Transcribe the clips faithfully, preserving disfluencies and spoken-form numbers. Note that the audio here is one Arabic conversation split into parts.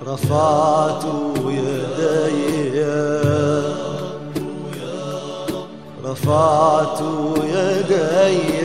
رفعت يدي رفعت يدي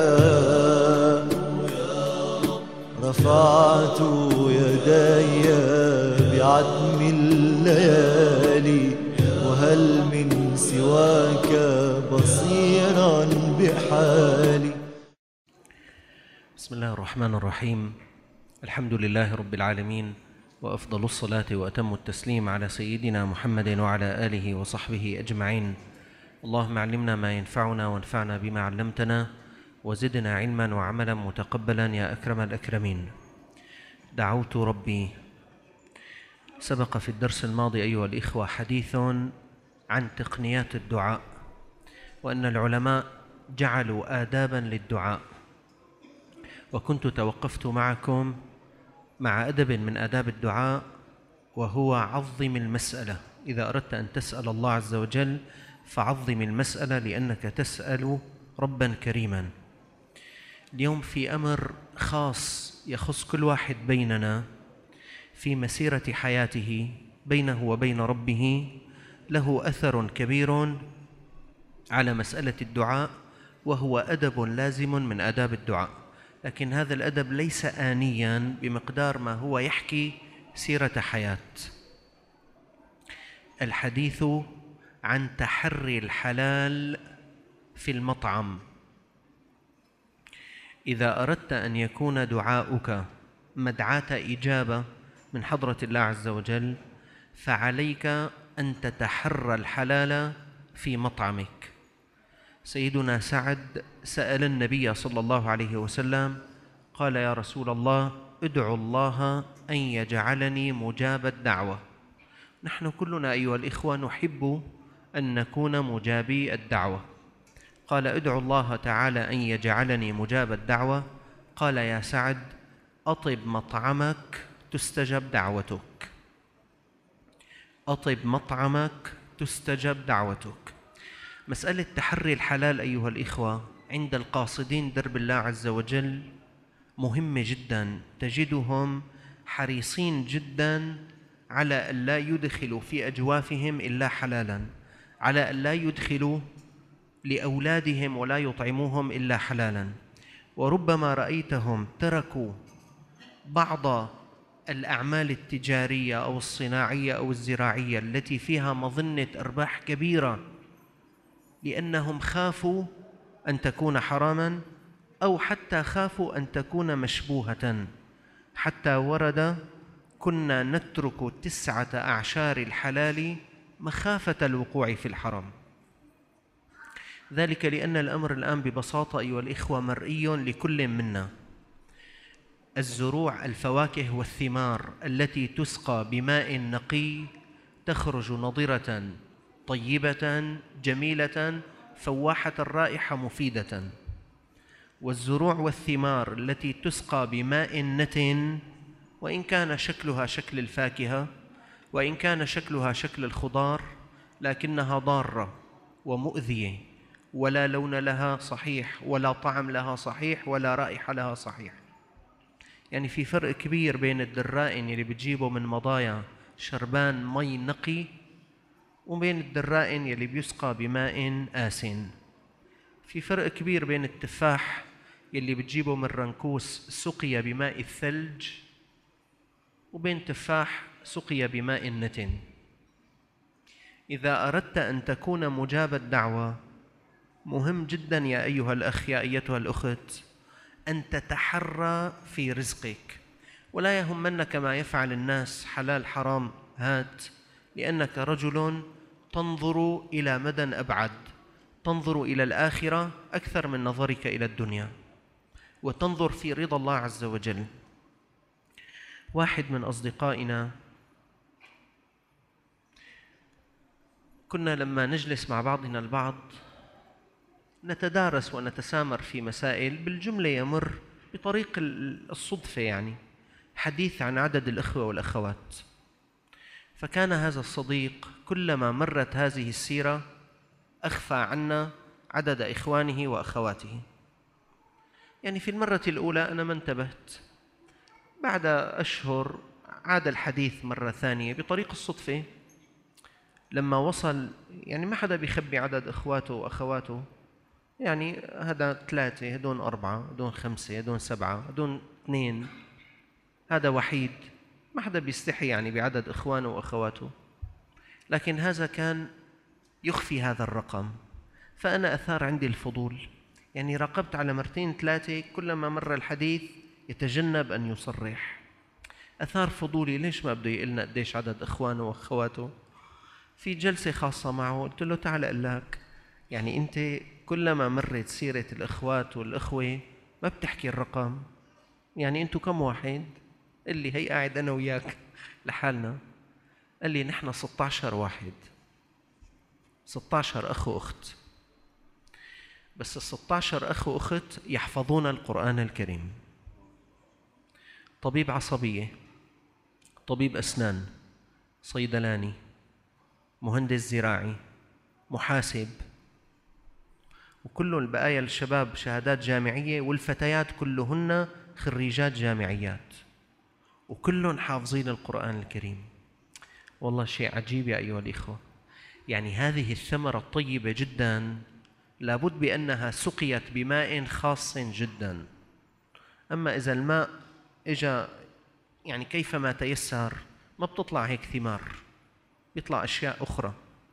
رفعت يدي بعتم الليالي، وهل من سواك بصيرا بحالي. بسم الله الرحمن الرحيم. الحمد لله رب العالمين، وأفضل الصلاة وأتم التسليم على سيدنا محمد وعلى آله وصحبه أجمعين. اللهم علمنا ما ينفعنا وانفعنا بما علمتنا، وزدنا علما وعملا متقبلا يا أكرم الأكرمين. دعوت ربي. سبق في الدرس الماضي أيها الإخوة حديث عن تقنيات الدعاء، وأن العلماء جعلوا آدابا للدعاء، وكنت توقفت معكم مع أدب من آداب الدعاء، وهو عظم المسألة. إذا أردت أن تسأل الله عز وجل فعظم المسألة، لأنك تسأل ربا كريما. اليوم في أمر خاص يخص كل واحد بيننا في مسيرة حياته بينه وبين ربه، له أثر كبير على مسألة الدعاء، وهو أدب لازم من آداب الدعاء. لكن هذا الأدب ليس آنيا بمقدار ما هو يحكي سيرة حياة. الحديث عن تحري الحلال في المطعم. إذا أردت أن يكون دعاؤك مدعاة إجابة من حضرة الله عز وجل، فعليك أن تتحرى الحلال في مطعمك. سيدنا سعد سأل النبي صلى الله عليه وسلم، قال: يا رسول الله، ادعو الله أن يجعلني مجاب الدعوة. نحن كلنا أيها الإخوة نحب أن نكون مجابي الدعوة. قال: ادعو الله تعالى أن يجعلني مجاب الدعوة. قال: يا سعد، أطب مطعمك تستجب دعوتك. أطب مطعمك تستجب دعوتك. مسألة تحري الحلال أيها الإخوة عند القاصدين درب الله عز وجل مهمة جدا. تجدهم حريصين جدا على أن لا يدخلوا في أجوافهم إلا حلالا، على أن لا يدخلوا لأولادهم ولا يطعموهم إلا حلالا. وربما رأيتهم تركوا بعض الأعمال التجارية أو الصناعية أو الزراعية التي فيها مظنة أرباح كبيرة، لأنهم خافوا أن تكون حراما، أو حتى خافوا أن تكون مشبوهة. حتى ورد: كنا نترك تسعة أعشار الحلال مخافة الوقوع في الحرام. ذلك لأن الأمر الآن ببساطة أيها الإخوة مرئي لكل منا. الزروع، الفواكه والثمار التي تسقى بماء نقي تخرج نضرة طيبة جميلة فواحة الرائحة مفيدة، والزروع والثمار التي تسقى بماء نتن، وإن كان شكلها شكل الفاكهة وإن كان شكلها شكل الخضار، لكنها ضارة ومؤذية، ولا لون لها صحيح، ولا طعم لها صحيح، ولا رائحة لها صحيح. يعني في فرق كبير بين الدرائن اللي بتجيبه من مضايا شربان مي نقي، وبين الدرائن يلي بيسقى بماء آسن. في فرق كبير بين التفاح يلي بتجيبه من رنكوس سقي بماء الثلج، وبين تفاح سقي بماء نتن. إذا أردت أن تكون مجاب الدعوة، مهم جدا يا أيها الأخ يا أيتها الأخت أن تتحرى في رزقك، ولا يهمنك ما يفعل الناس، حلال حرام هات، لأنك رجل تنظر إلى مدى أبعد، تنظر إلى الآخرة أكثر من نظرك إلى الدنيا، وتنظر في رضا الله عز وجل. واحد من أصدقائنا كنا لما نجلس مع بعضنا البعض نتدارس ونتسامر في مسائل، بالجملة يمر بطريق الصدفة يعني حديث عن عدد الإخوة والأخوات. فكان هذا الصديق كلما مرت هذه السيرة أخفى عنا عدد إخوانه وأخواته. يعني في المرة الأولى أنا ما انتبهت، بعد أشهر عاد الحديث مرة ثانية بطريق الصدفة. لما وصل، يعني ما حدا بيخبي عدد إخواته وأخواته، يعني هذا ثلاثة، هدون أربعة، هدون خمسة، هدون سبعة، هدون اثنين، هذا وحيد، ما حدا بيستحي يعني بعدد إخوانه وأخواته، لكن هذا كان يخفي هذا الرقم. فأنا أثار عندي الفضول، يعني راقبت على مرتين ثلاثة، كلما مر الحديث يتجنب أن يصرح. أثار فضولي، ليش ما بده يقلنا قديش عدد إخوانه وأخواته؟ في جلسة خاصة معه قلت له تعال أقول لك، يعني أنت كلما مرت سيرة الإخوات والإخوة ما بتحكي الرقم، يعني أنتوا كم واحد؟ قال لي هي قاعد أنا وياك لحالنا. قال لي نحن ستة عشر واحد، ستة عشر أخ وأخت، بس الستة عشر أخ وأخت يحفظون القرآن الكريم. طبيب عصبية، طبيب أسنان، صيدلاني، مهندس زراعي، محاسب، وكل البقايا الشباب شهادات جامعية، والفتيات كلهن خريجات جامعيات، وكلهم حافظين القرآن الكريم. والله شيء عجيب يا أيها الإخوة. يعني هذه الثمرة الطيبة جدا لابد بأنها سقيت بماء خاص جدا. أما إذا الماء إجا يعني كيفما تيسر ما بتطلع هيك ثمار، بيطلع أشياء أخرى.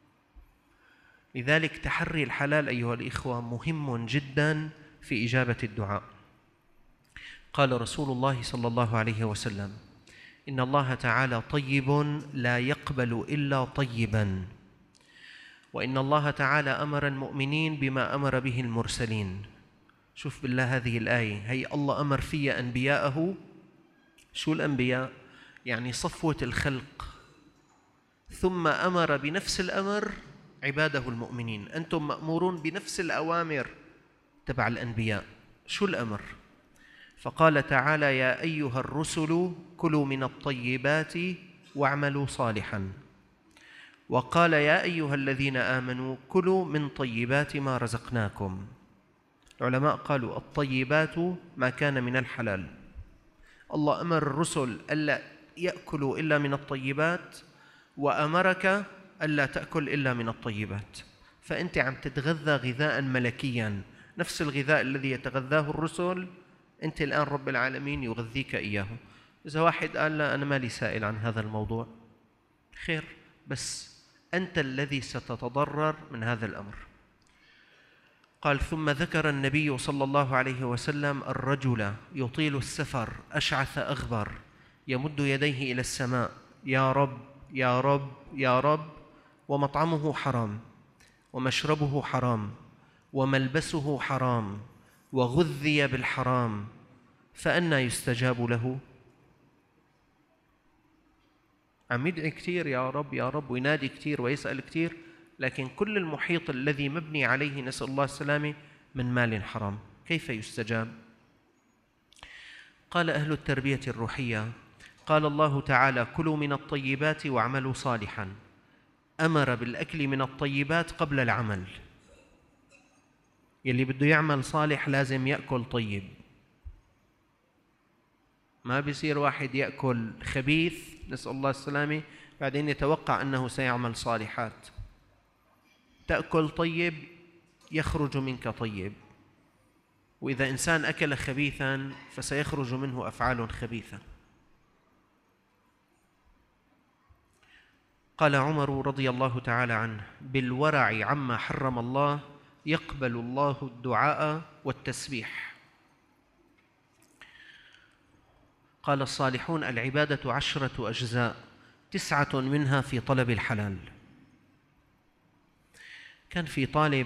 لذلك تحري الحلال أيها الإخوة مهم جدا في إجابة الدعاء. قال رسول الله صلى الله عليه وسلم: إن الله تعالى طيب لا يقبل إلا طيبا، وإن الله تعالى أمر المؤمنين بما أمر به المرسلين. شوف بالله هذه الآية، هي الله أمر فيها أنبياءه. شو الأنبياء؟ يعني صفوة الخلق، ثم أمر بنفس الأمر عباده المؤمنين. أنتم مأمورون بنفس الأوامر تبع الأنبياء. شو الأمر؟ فقال تعالى: يا أيها الرسل كلوا من الطيبات واعملوا صالحا. وقال: يا أيها الذين آمنوا كلوا من طيبات ما رزقناكم. العلماء قالوا الطيبات ما كان من الحلال. الله أمر الرسل ألا يأكلوا إلا من الطيبات، وأمرك ألا تأكل إلا من الطيبات. فأنت عم تتغذى غذاء ملكيا، نفس الغذاء الذي يتغذاه الرسل أنت الآن رب العالمين يغذيك إياه. إذا واحد قال لا أنا مالي سائل عن هذا الموضوع، خير، بس أنت الذي ستتضرر من هذا الأمر. قال: ثم ذكر النبي صلى الله عليه وسلم الرجل يطيل السفر أشعث أغبر يمد يديه إلى السماء: يا رب يا رب يا رب، ومطعمه حرام، ومشربه حرام، وملبسه حرام، وغذي بالحرام، فأنى يستجاب له؟ عم يدعي كثير يا رب يا رب، وينادي كثير ويسأل كثير، لكن كل المحيط الذي مبني عليه نسأل الله السلامة من مال حرام، كيف يستجاب؟ قال أهل التربية الروحية: قال الله تعالى: كلوا من الطيبات واعملوا صالحا. أمر بالأكل من الطيبات قبل العمل. يلي بده يعمل صالح لازم يأكل طيب. ما بيصير واحد يأكل خبيث نسأل الله السلامة بعدين يتوقع أنه سيعمل صالحات. تأكل طيب يخرج منك طيب، وإذا إنسان أكل خبيثا فسيخرج منه أفعال خبيثة. قال عمر رضي الله تعالى عنه: بالورع عما حرم الله يقبل الله الدعاء والتسبيح. قال الصالحون: العبادة عشرة أجزاء، تسعة منها في طلب الحلال. كان في طالب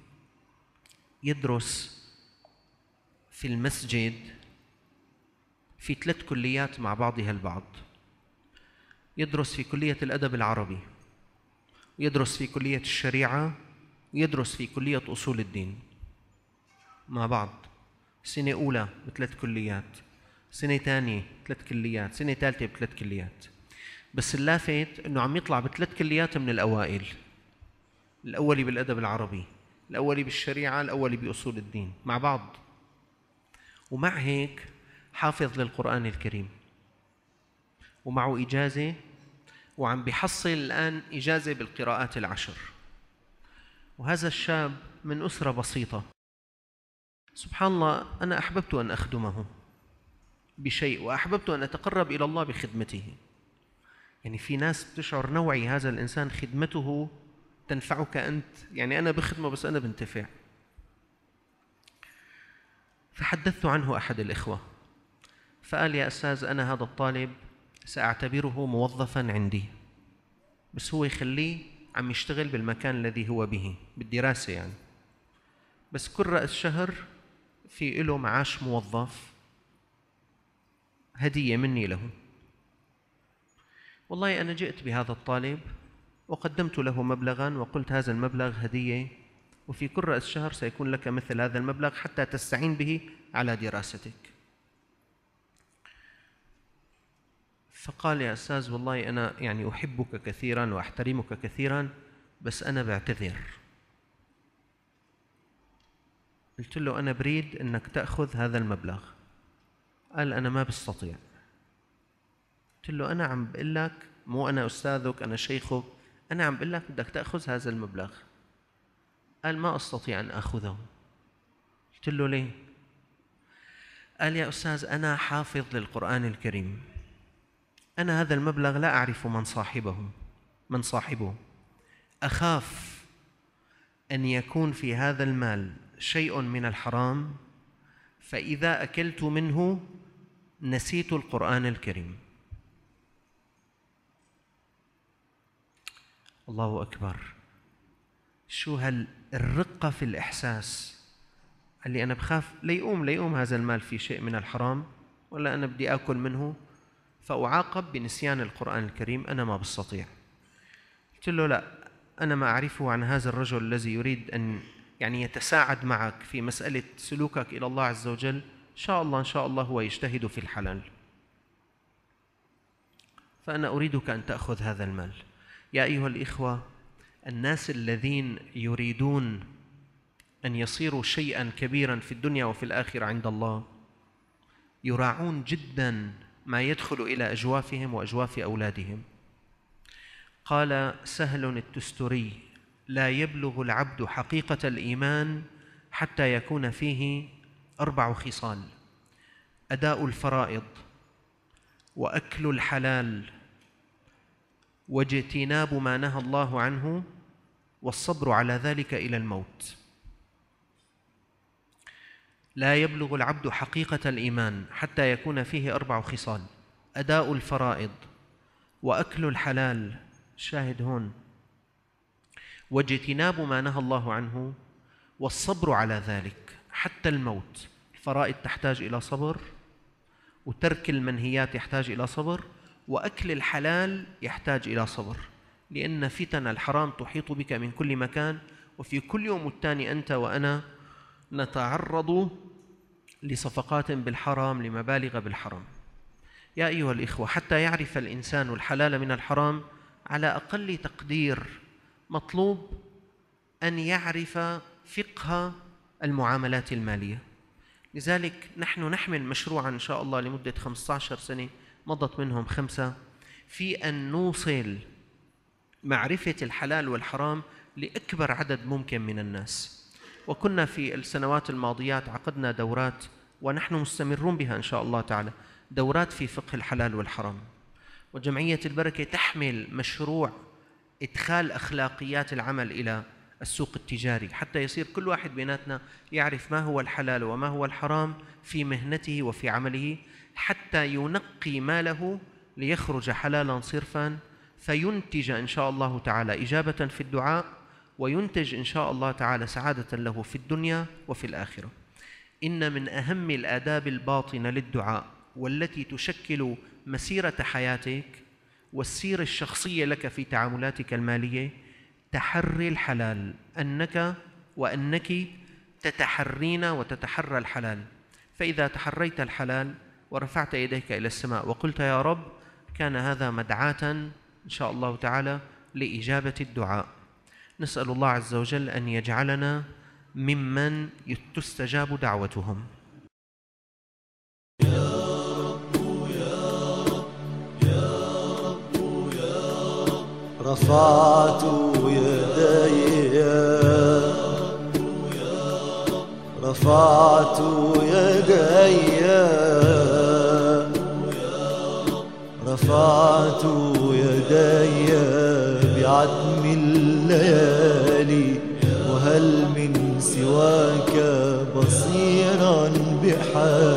يدرس في المسجد في ثلاث كليات مع بعضها البعض. يدرس في كلية الأدب العربي، ويدرس في كلية الشريعة، ويدرس في كلية أصول الدين مع بعض. سنة أولى بثلاث كليات، سنة ثانية بثلاث كليات، سنة ثالثة بثلاث كليات. بس اللافت أنه عم يطلع بثلاث كليات من الأوائل، الأولي بالأدب العربي، الأولي بالشريعة، الأولي بأصول الدين مع بعض. ومع هيك حافظ للقرآن الكريم، ومعه إجازة، وعم بيحصل الآن إجازة بالقراءات العشر. وهذا الشاب من أسرة بسيطة. سبحان الله، أنا أحببت أن أخدمه بشيء، وأحببت أن أتقرب إلى الله بخدمته. يعني في ناس بتشعر نوعي هذا الإنسان خدمته تنفعك أنت، يعني أنا بخدمه بس أنا بنتفع. فحدثت عنه أحد الإخوة فقال: يا أستاذ، أنا هذا الطالب سأعتبره موظفاً عندي، بس هو يخليه عم يشتغل بالمكان الذي هو به بالدراسة يعني، بس كل رأس شهر في له معاش موظف هدية مني له. والله أنا جئت بهذا الطالب وقدمت له مبلغاً وقلت: هذا المبلغ هدية، وفي كل رأس شهر سيكون لك مثل هذا المبلغ حتى تستعين به على دراستك. فقال: يا أستاذ، والله أنا يعني أحبك كثيراً وأحترمك كثيراً، بس أنا بعتذر. قلت له: أنا بريد أنك تأخذ هذا المبلغ. قال: أنا ما بستطيع. قلت له: أنا عم بقول لك، مو أنا أستاذك، أنا شيخك، أنا عم بقول لك بدك تأخذ هذا المبلغ. قال: ما أستطيع أن أخذه. قلت له: ليه؟ قال: يا أستاذ، أنا حافظ للقرآن الكريم، أنا هذا المبلغ لا أعرف من صاحبه من صاحبه أخاف أن يكون في هذا المال شيء من الحرام، فإذا أكلت منه نسيت القرآن الكريم. الله أكبر، شو هالرقة في الإحساس اللي أنا بخاف ليقوم ليقوم هذا المال في شيء من الحرام، ولا أنا بدي أكل منه فأعاقب بنسيان القرآن الكريم. أنا ما بستطيع. قلت له: لا، أنا ما أعرفه عن هذا الرجل الذي يريد أن يعني يتساعد معك في مسألة سلوكك إلى الله عز وجل، إن شاء الله إن شاء الله هو يجتهد في الحلال، فأنا أريدك أن تأخذ هذا المال. يا أيها الإخوة، الناس الذين يريدون أن يصيروا شيئاً كبيراً في الدنيا وفي الآخرة عند الله يراعون جداً ما يدخل إلى أجوافهم وأجواف أولادهم. قال سهل التستري: لا يبلغ العبد حقيقة الإيمان حتى يكون فيه أربع خصال: أداء الفرائض، وأكل الحلال، واجتناب ما نهى الله عنه، والصبر على ذلك إلى الموت. لا يبلغ العبد حقيقة الإيمان حتى يكون فيه أربع خصال: أداء الفرائض، وأكل الحلال، شاهد هون، واجتناب ما نهى الله عنه، والصبر على ذلك حتى الموت. الفرائض تحتاج إلى صبر، وترك المنهيات يحتاج إلى صبر، وأكل الحلال يحتاج إلى صبر، لأن فتن الحرام تحيط بك من كل مكان، وفي كل يوم والتاني أنت وأنا نتعرض لصفقات بالحرام، لمبالغ بالحرام. يا أيها الإخوة، حتى يعرف الإنسان الحلال من الحرام على أقل تقدير مطلوب أن يعرف فقه المعاملات المالية. لذلك نحن نحمل مشروعا إن شاء الله لمدة خمسة عشر سنة، مضت منهم خمسة، في أن نوصل معرفة الحلال والحرام لأكبر عدد ممكن من الناس. وكنا في السنوات الماضيات عقدنا دورات، ونحن مستمرون بها إن شاء الله تعالى، دورات في فقه الحلال والحرام. وجمعية البركة تحمل مشروع إدخال أخلاقيات العمل إلى السوق التجاري، حتى يصير كل واحد بيناتنا يعرف ما هو الحلال وما هو الحرام في مهنته وفي عمله، حتى ينقي ماله ليخرج حلالا صرفا، فينتج إن شاء الله تعالى إجابة في الدعاء، وينتج إن شاء الله تعالى سعادة له في الدنيا وفي الآخرة. إن من أهم الآداب الباطنة للدعاء والتي تشكل مسيرة حياتك والسيرة الشخصية لك في تعاملاتك المالية تحري الحلال، أنك وأنك تتحرين وتتحرى الحلال. فإذا تحريت الحلال ورفعت يديك إلى السماء وقلت يا رب، كان هذا مدعاة إن شاء الله تعالى لإجابة الدعاء. نسأل الله عز وجل أن يجعلنا ممن تستجاب دعوتهم. يا رب يا رب يا رفعت يدي رفعت يدي رفعت يدي بعتم الليالي وهل من سواك بصيرا بحالي